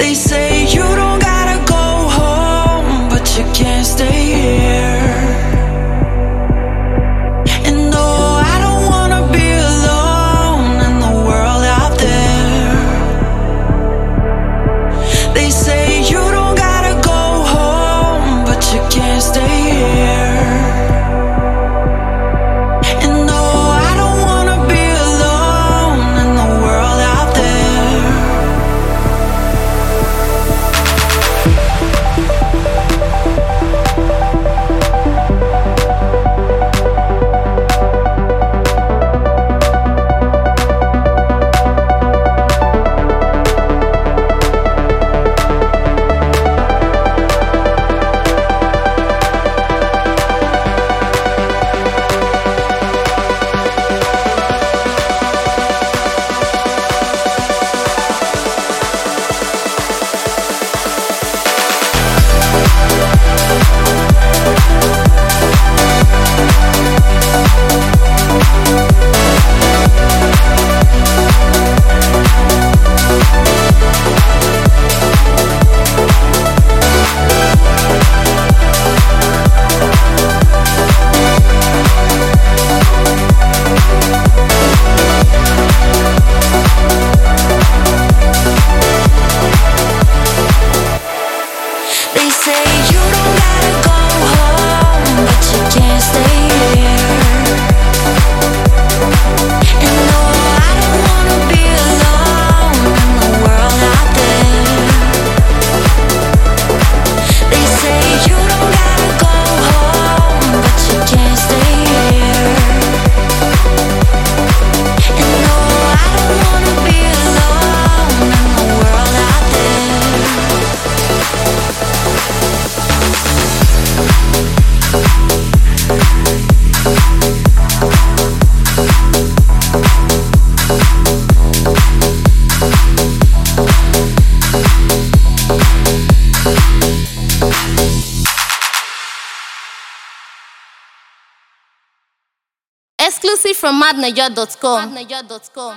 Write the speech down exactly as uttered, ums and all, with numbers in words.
They say you don't gotta go home, but you can't stay here. And no, I don't wanna be alone in the world out there. They say you don't gotta go home, but you can't stay here. And no, I don't wanna be alone in the world out there. They say you don't gotta go home, but you can't stay here. And no, I don't wanna be alone in the world out there. They say you don't gotta go home, but you can't stay here. And no, I don't wanna be alone in the world out there. Exclusive from madnaja dot com.